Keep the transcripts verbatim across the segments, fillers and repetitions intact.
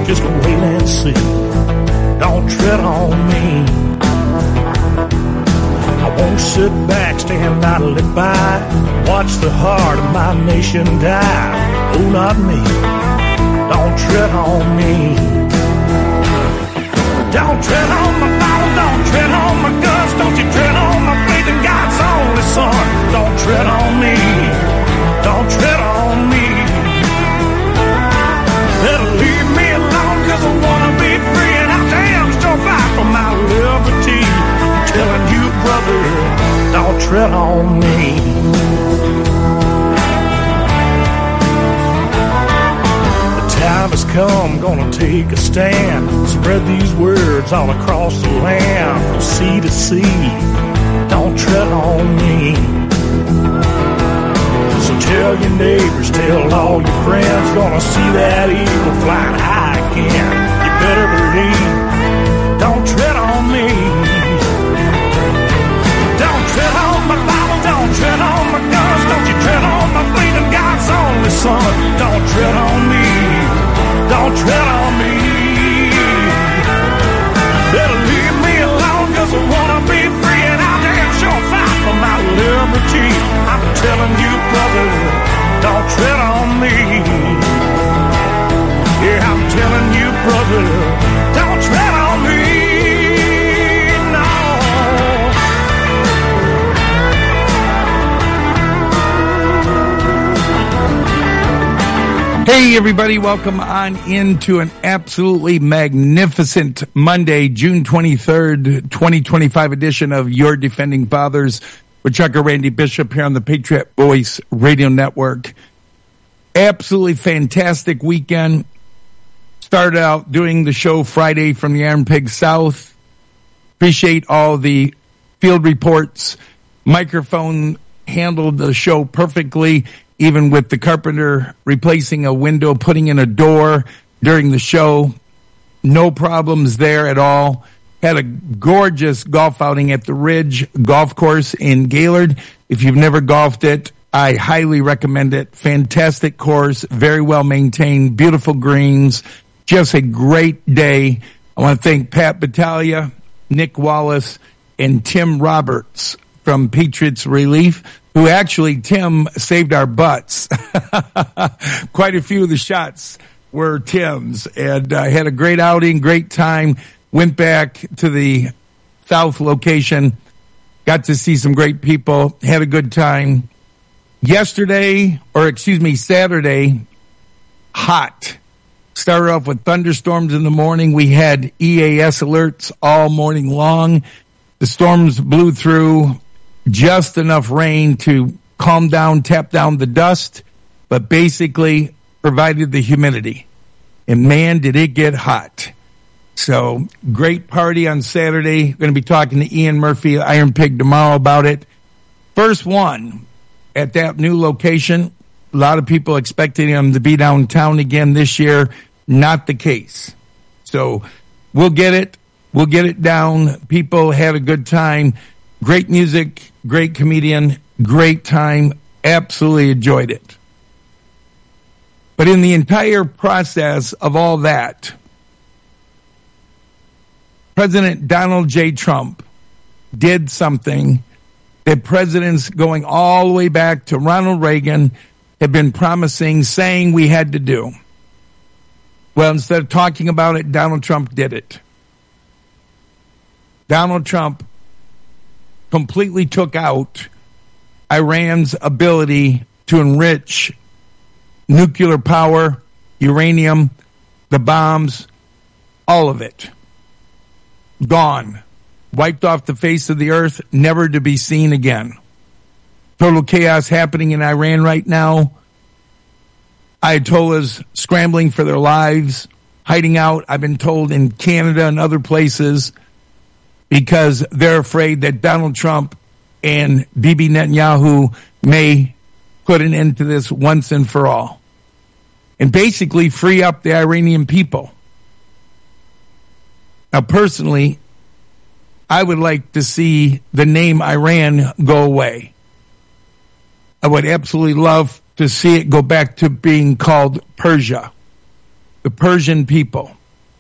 just wait and see. Don't tread on me. I won't sit back, stand idly by, watch the heart of my nation die. Oh, not me. Don't tread on me. Don't tread on my Bible, don't tread on my guns, don't you tread on my faith in God's only Son. Don't tread on me. Don't tread on me. Better leave me alone, cause I wanna be free, and I damn sure fight for my liberty. I'm telling you, brother, don't tread on me. The time has come, gonna take a stand, spread these words all across the land, from sea to sea. Don't tread on me. So tell your neighbors, tell all your friends, gonna see that eagle flying high again. You better believe, don't tread on me. Don't tread on my Bible, don't tread on my guns, don't you tread on my faith in God's only Son. Don't tread on me, don't tread on me. Better leave me alone, cause I wanna be free, and I'll damn sure fight for my liberty. I'm telling you, brother, don't tread on me. Yeah, I'm telling you, brother, don't tread on me. No. Hey, everybody, welcome on into an absolutely magnificent Monday, June twenty-third, twenty twenty-five edition of Your Defending Fathers with Chuck and Randy Bishop here on the Patriot Voice Radio Network. Absolutely fantastic weekend. Started out doing the show Friday from the Iron Pig South. Appreciate all the field reports. Microphone handled the show perfectly, even with the carpenter replacing a window, putting in a door during the show. No problems there at all. Had a gorgeous golf outing at the Ridge Golf Course in Gaylord. If you've never golfed it, I highly recommend it. Fantastic course, very well maintained, beautiful greens, just a great day. I want to thank Pat Battaglia, Nick Wallace, and Tim Roberts from Patriots Relief, who actually, Tim, saved our butts. Quite a few of the shots were Tim's, and I uh, had a great outing, great time. Went back to the South location, got to see some great people, had a good time. Yesterday, or excuse me, Saturday, hot. Started off with thunderstorms in the morning. We had E A S alerts all morning long. The storms blew through, just enough rain to calm down, tap down the dust, but basically provided the humidity. And man, did it get hot. So, great party on Saturday. Going to be talking to Ian Murphy, Iron Pig, tomorrow about it. First one at that new location. A lot of people expecting him to be downtown again this year. Not the case. So, we'll get it. We'll get it down. People had a good time. Great music, great comedian, great time. Absolutely enjoyed it. But in the entire process of all that, President Donald J. Trump did something that presidents going all the way back to Ronald Reagan have been promising, saying we had to do. Well, instead of talking about it, Donald Trump did it. Donald Trump completely took out Iran's ability to enrich nuclear power, uranium, the bombs, all of it. Gone. Wiped off the face of the earth, never to be seen again. Total chaos happening in Iran right now. Ayatollahs scrambling for their lives, hiding out, I've been told, in Canada and other places because they're afraid that Donald Trump and Bibi Netanyahu may put an end to this once and for all and basically free up the Iranian people. Now, personally, I would like to see the name Iran go away. I would absolutely love to see it go back to being called Persia. the Persian people.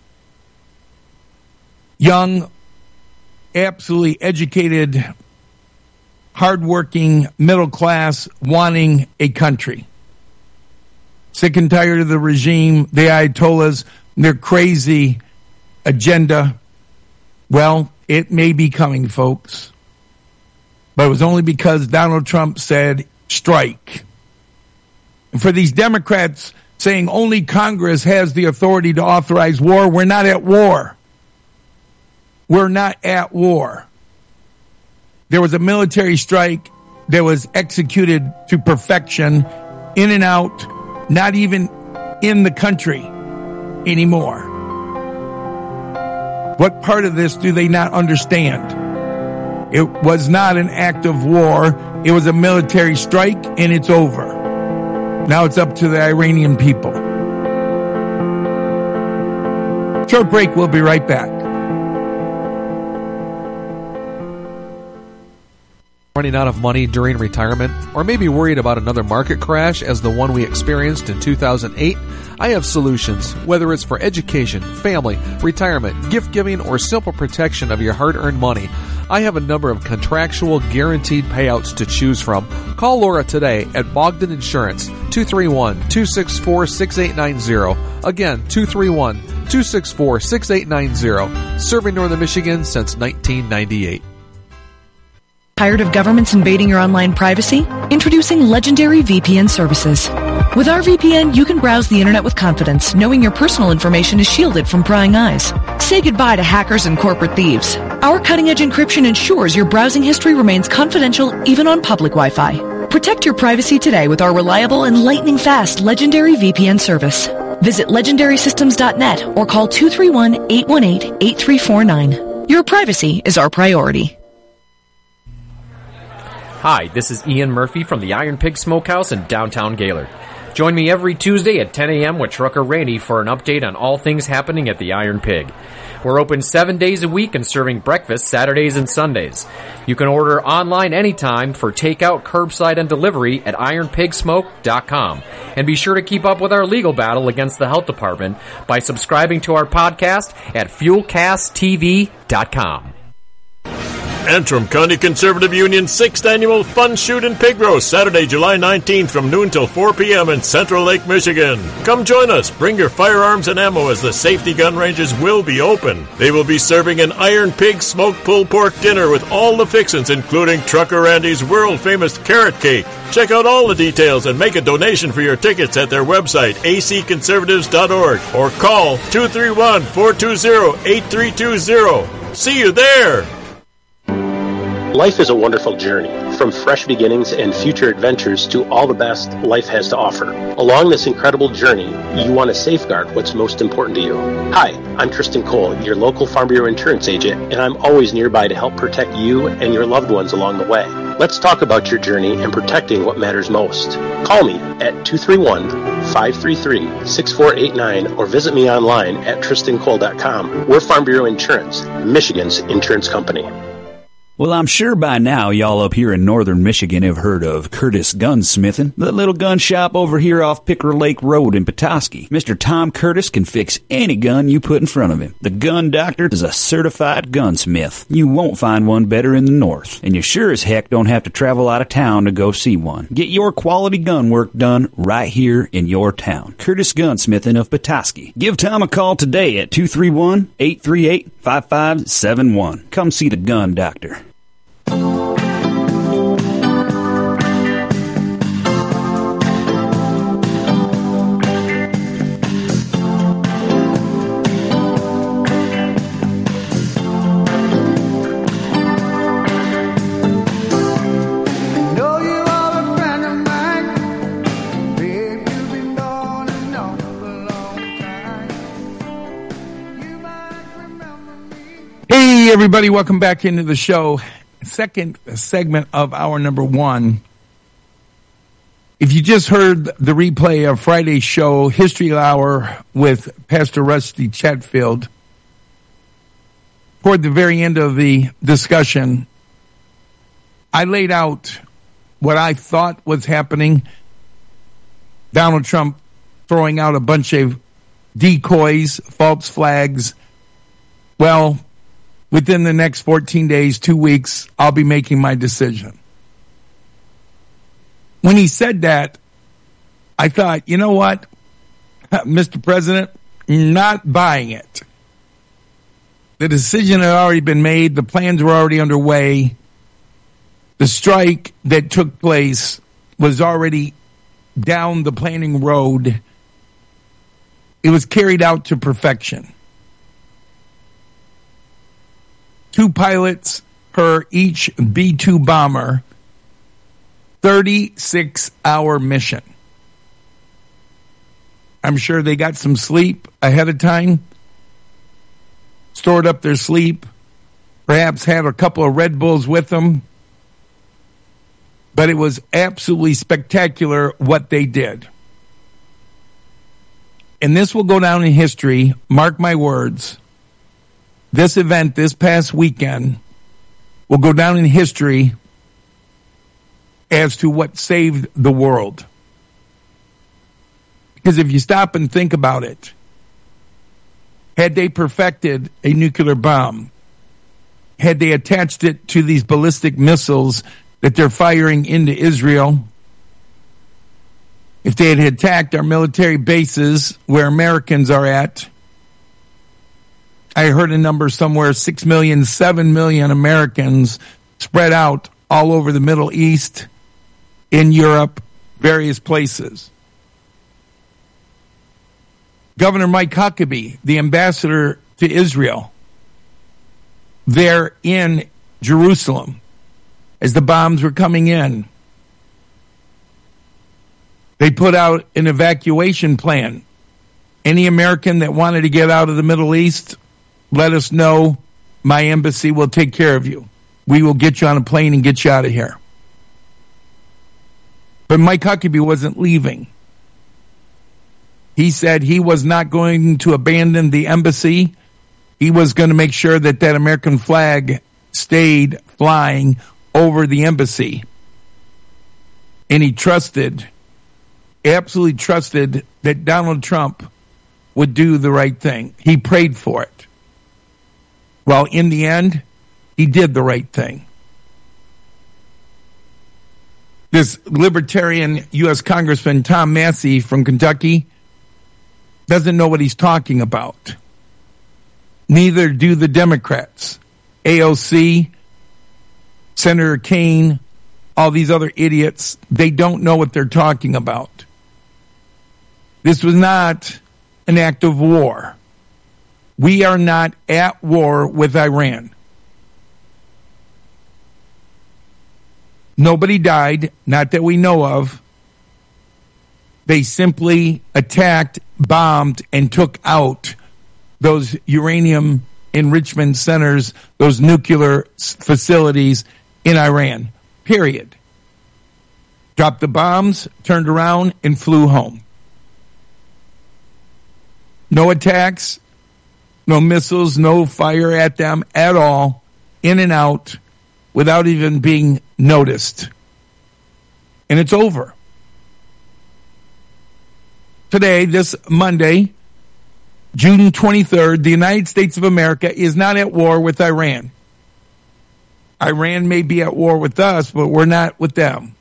Young, absolutely educated, hardworking, middle class, wanting a country. Sick and tired of the regime, the Ayatollahs, their crazy agenda. Well, it may be coming, folks. But it was only because Donald Trump said strike. And for these Democrats saying only Congress has the authority to authorize war, we're not at war. We're not at war. There was a military strike that was executed to perfection, in and out, not even in the country anymore. What part of this do they not understand? It was not an act of war. It was a military strike, and it's over. Now it's up to the Iranian people. Short break. We'll be right back. Running out of money during retirement, or maybe worried about another market crash as the one we experienced in two thousand eight? I have solutions, whether it's for education, family, retirement, gift giving, or simple protection of your hard-earned money. I have a number of contractual guaranteed payouts to choose from. Call Laura today at Bogdan Insurance, two three one, two six four, six eight nine zero. Again, two three one, two six four, six eight nine zero. Serving Northern Michigan since nineteen ninety-eight. Tired of governments invading your online privacy? Introducing Legendary V P N services. With our V P N, you can browse the internet with confidence, knowing your personal information is shielded from prying eyes. Say goodbye to hackers and corporate thieves. Our cutting-edge encryption ensures your browsing history remains confidential even on public Wi-Fi. Protect your privacy today with our reliable and lightning-fast Legendary V P N service. Visit legendary systems dot net or call two three one, eight one eight, eight three four nine. Your privacy is our priority. Hi, this is Ian Murphy from the Iron Pig Smokehouse in downtown Gaylord. Join me every Tuesday at ten a.m. with Trucker Randy for an update on all things happening at the Iron Pig. We're open seven days a week and serving breakfast Saturdays and Sundays. You can order online anytime for takeout, curbside, and delivery at iron pig smoke dot com. And be sure to keep up with our legal battle against the health department by subscribing to our podcast at fuel cast t v dot com. Antrim County Conservative Union's sixth Annual Fun Shoot and Pig Roast, Saturday, July nineteenth from noon till four p.m. in Central Lake, Michigan. Come join us. Bring your firearms and ammo as the safety gun ranges will be open. They will be serving an Iron Pig smoked pulled pork dinner with all the fixins, including Trucker Randy's world-famous carrot cake. Check out all the details and make a donation for your tickets at their website, a c conservatives dot org, or call two three one, four two zero, eight three two zero. See you there! Life is a wonderful journey, from fresh beginnings and future adventures to all the best life has to offer. Along this incredible journey, you want to safeguard what's most important to you. Hi, I'm Tristan Cole, your local Farm Bureau insurance agent, and I'm always nearby to help protect you and your loved ones along the way. Let's talk about your journey and protecting what matters most. Call me at two three one, five three three, six four eight nine or visit me online at tristan cole dot com. We're Farm Bureau Insurance, Michigan's insurance company. Well, I'm sure by now y'all up here in northern Michigan have heard of Curtis Gunsmithing, the little gun shop over here off Picker Lake Road in Petoskey. Mister Tom Curtis can fix any gun you put in front of him. The Gun Doctor is a certified gunsmith. You won't find one better in the north, and you sure as heck don't have to travel out of town to go see one. Get your quality gun work done right here in your town. Curtis Gunsmithing of Petoskey. Give Tom a call today at two three one, eight three eight, five five seven one. Come see the Gun Doctor. Hey, everybody, welcome back into the show. Second segment of hour number one. If you just heard the replay of Friday's show, History Hour with Pastor Rusty Chatfield, toward the very end of the discussion, I laid out what I thought was happening. Donald Trump throwing out a bunch of decoys, false flags. Well, within the next fourteen days, two weeks, I'll be making my decision. When he said that, I thought, you know what, Mister President, not buying it. The decision had already been made. The plans were already underway. The strike that took place was already down the planning road. It was carried out to perfection. Two pilots per each B two bomber, thirty-six hour mission. I'm sure they got some sleep ahead of time, stored up their sleep, perhaps had a couple of Red Bulls with them. But it was absolutely spectacular what they did. And this will go down in history, mark my words. This event this past weekend will go down in history as to what saved the world. Because if you stop and think about it, had they perfected a nuclear bomb, had they attached it to these ballistic missiles that they're firing into Israel, if they had attacked our military bases where Americans are at, I heard a number somewhere, six million, seven million Americans spread out all over the Middle East, in Europe, various places. Governor Mike Huckabee, the ambassador to Israel, there in Jerusalem, as the bombs were coming in, they put out an evacuation plan. Any American that wanted to get out of the Middle East, let us know. My embassy will take care of you. We will get you on a plane and get you out of here. But Mike Huckabee wasn't leaving. He said he was not going to abandon the embassy. He was going to make sure that that American flag stayed flying over the embassy. And he trusted, absolutely trusted, that Donald Trump would do the right thing. He prayed for it. Well, in the end, he did the right thing. This libertarian U S Congressman Tom Massey from Kentucky doesn't know what he's talking about. Neither do the Democrats. A O C, Senator Kaine, all these other idiots, they don't know what they're talking about. This was not an act of war. We are not at war with Iran. Nobody died, not that we know of. They simply attacked, bombed, and took out those uranium enrichment centers, those nuclear facilities in Iran, period. Dropped the bombs, turned around, and flew home. No attacks, no missiles, no fire at them at all, in and out, without even being noticed. And it's over. Today, this Monday, June twenty-third, the United States of America is not at war with Iran. Iran may be at war with us, but we're not with them.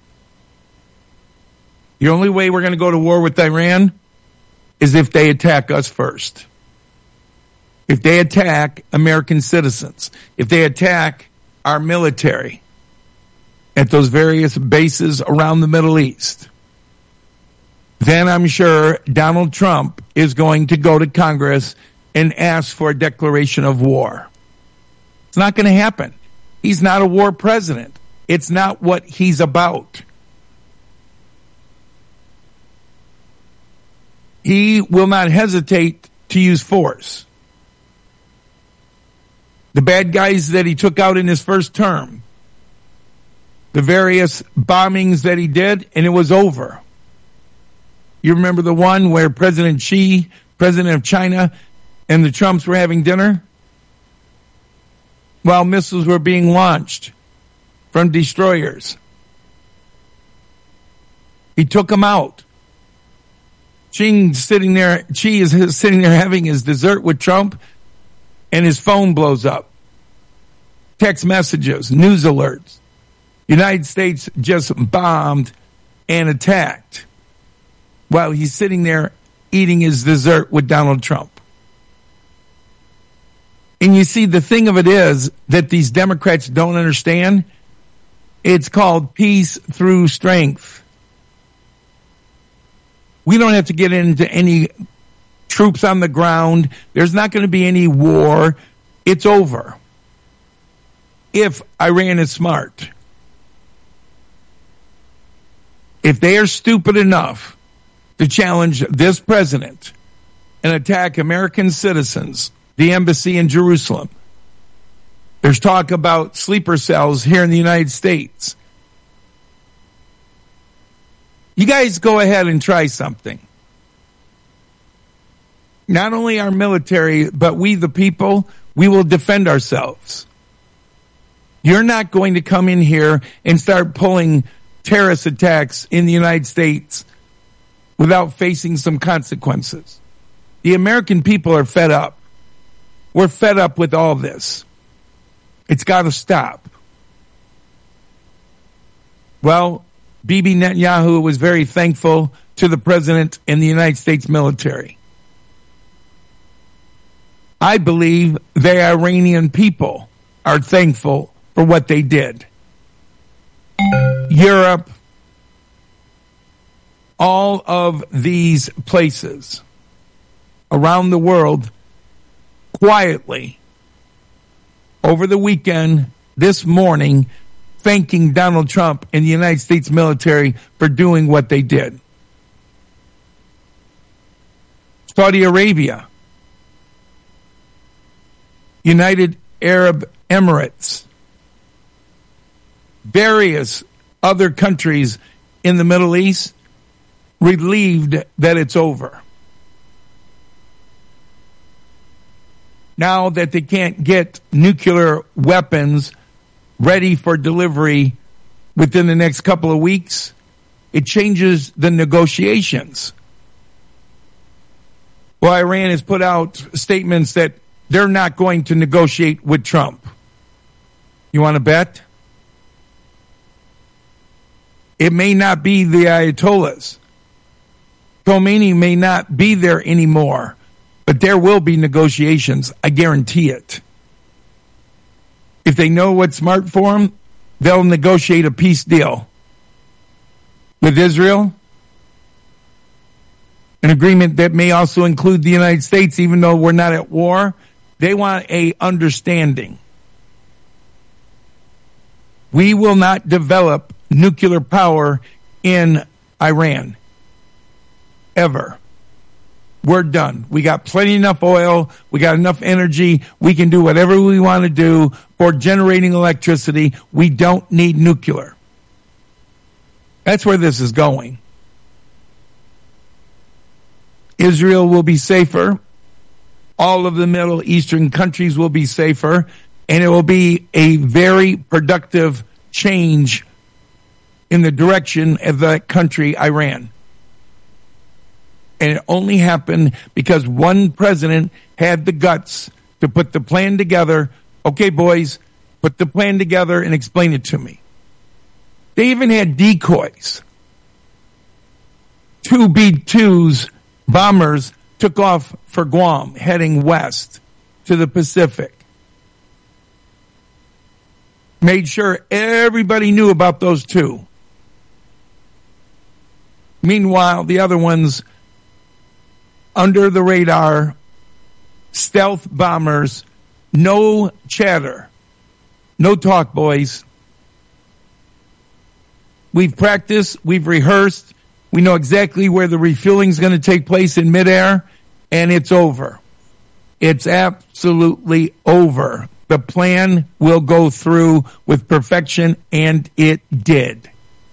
The only way we're going to go to war with Iran is if they attack us first. If they attack American citizens, if they attack our military at those various bases around the Middle East, then I'm sure Donald Trump is going to go to Congress and ask for a declaration of war. It's not going to happen. He's not a war president. It's not what he's about. He will not hesitate to use force. The bad guys that he took out in his first term, the various bombings that he did, and it was over. You remember the one where President Xi, president of China, and the Trumps were having dinner while missiles were being launched from destroyers? He took them out. Xi's sitting there, Xi is sitting there having his dessert with Trump, and his phone blows up. Text messages, news alerts. United States just bombed and attacked while he's sitting there eating his dessert with Donald Trump. And you see, the thing of it is that these Democrats don't understand. It's called peace through strength. We don't have to get into any troops on the ground. There's not going to be any war. It's over. If Iran is smart. If they are stupid enough to challenge this president and attack American citizens, the embassy in Jerusalem, there's talk about sleeper cells here in the United States. You guys go ahead and try something. Not only our military, but we the people, we will defend ourselves. You're not going to come in here and start pulling terrorist attacks in the United States without facing some consequences. The American people are fed up. We're fed up with all this. It's got to stop. Well, Bibi Netanyahu was very thankful to the president and the United States military. I believe the Iranian people are thankful for what they did. Europe, all of these places around the world, quietly, over the weekend, this morning, thanking Donald Trump and the United States military for doing what they did. Saudi Arabia, United Arab Emirates, various other countries in the Middle East relieved that it's over. Now that they can't get nuclear weapons ready for delivery within the next couple of weeks, it changes the negotiations. Well, Iran has put out statements that they're not going to negotiate with Trump. You want to bet? It may not be the Ayatollahs. Khomeini may not be there anymore, but there will be negotiations. I guarantee it. If they know what's smart for them, they'll negotiate a peace deal with Israel. An agreement that may also include the United States, even though we're not at war. They want a understanding. We will not develop nuclear power in Iran. Ever. We're done. We got plenty enough oil. We got enough energy. We can do whatever we want to do for generating electricity. We don't need nuclear. That's where this is going. Israel will be safer. All of the Middle Eastern countries will be safer. And it will be a very productive change in the direction of that country, Iran. And it only happened because one president had the guts to put the plan together. Okay, boys, put the plan together and explain it to me. They even had decoys. Two B twos bombers took off for Guam, heading west to the Pacific. Made sure everybody knew about those two. Meanwhile, the other ones, under the radar, stealth bombers, no chatter, no talk, boys. We've practiced, we've rehearsed, we know exactly where the refueling is going to take place in midair, and it's over. It's absolutely over. The plan will go through with perfection, and it did.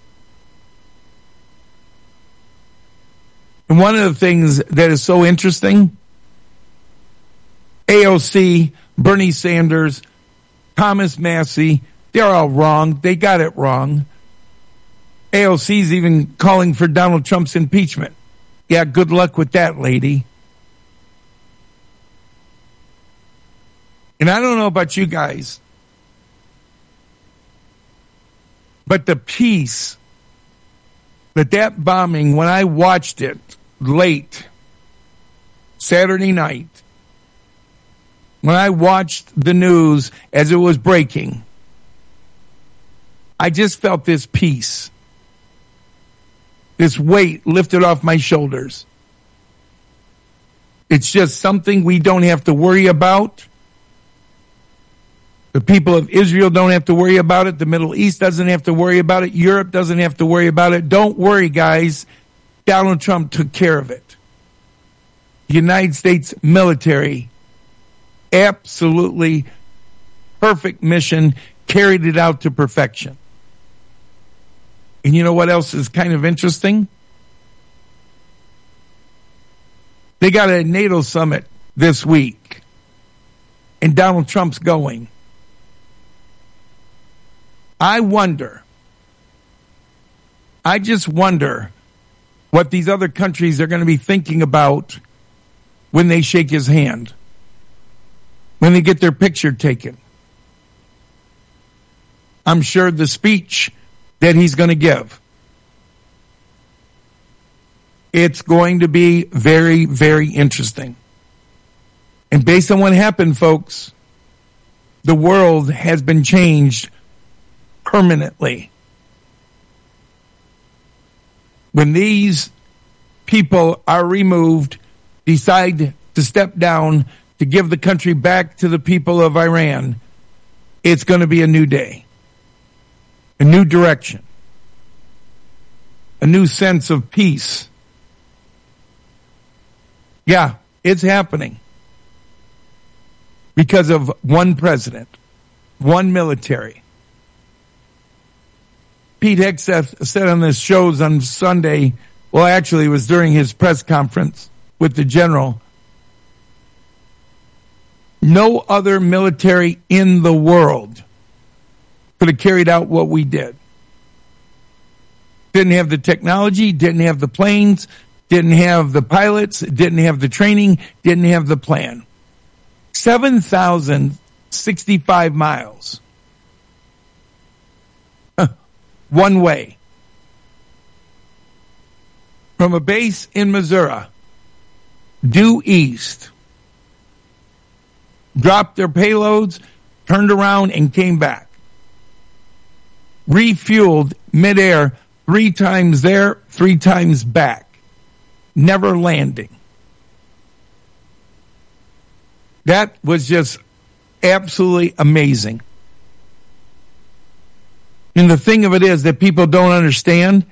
And one of the things that is so interesting, A O C, Bernie Sanders, Thomas Massie, they're all wrong. They got it wrong. A O C's even calling for Donald Trump's impeachment. Yeah, good luck with that, lady. And I don't know about you guys, but the peace that that bombing, when I watched it late Saturday night, when I watched the news as it was breaking, I just felt this peace, this weight lifted off my shoulders. It's just something we don't have to worry about. The people of Israel don't have to worry about it. The Middle East doesn't have to worry about it. Europe doesn't have to worry about it. Don't worry, guys. Donald Trump took care of it. The United States military, absolutely perfect mission, carried it out to perfection. And you know what else is kind of interesting? They got a NATO summit this week, and Donald Trump's going. I wonder, I just wonder what these other countries are going to be thinking about when they shake his hand, when they get their picture taken. I'm sure the speech that he's going to give, it's going to be very, very interesting. And based on what happened, folks, the world has been changed permanently. When these people are removed, decide to step down to give the country back to the people of Iran, it's going to be a new day, a new direction, a new sense of peace. Yeah, it's happening because of one president, one military. Pete Hegseth said on his shows on Sunday, well, actually, it was during his press conference with the general, no other military in the world could have carried out what we did. Didn't have the technology, didn't have the planes, didn't have the pilots, didn't have the training, didn't have the plan. seven thousand sixty-five miles. One way. From a base in Missouri, due east, dropped their payloads, turned around, and came back. Refueled midair three times there, three times back. Never landing. That was just absolutely amazing. And the thing of it is that people don't understand,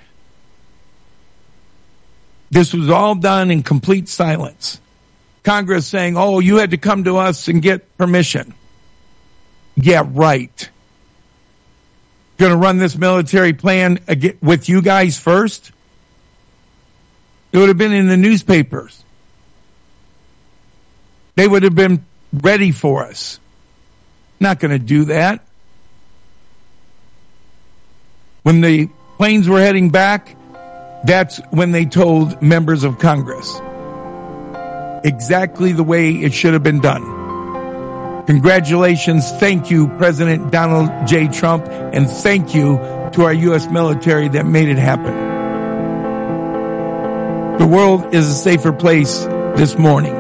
this was all done in complete silence. Congress saying, oh, you had to come to us and get permission. Yeah, right. Going to run this military plan with you guys first? It would have been in the newspapers. They would have been ready for us. Not going to do that. When the planes were heading back, that's when they told members of Congress exactly the way it should have been done. Congratulations. Thank you, President Donald J. Trump, and thank you to our U S military that made it happen. The world is a safer place this morning.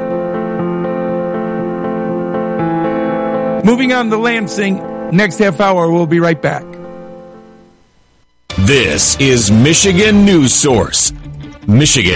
Moving on to Lansing, next half hour, we'll be right back. This is Michigan News Source. Michigan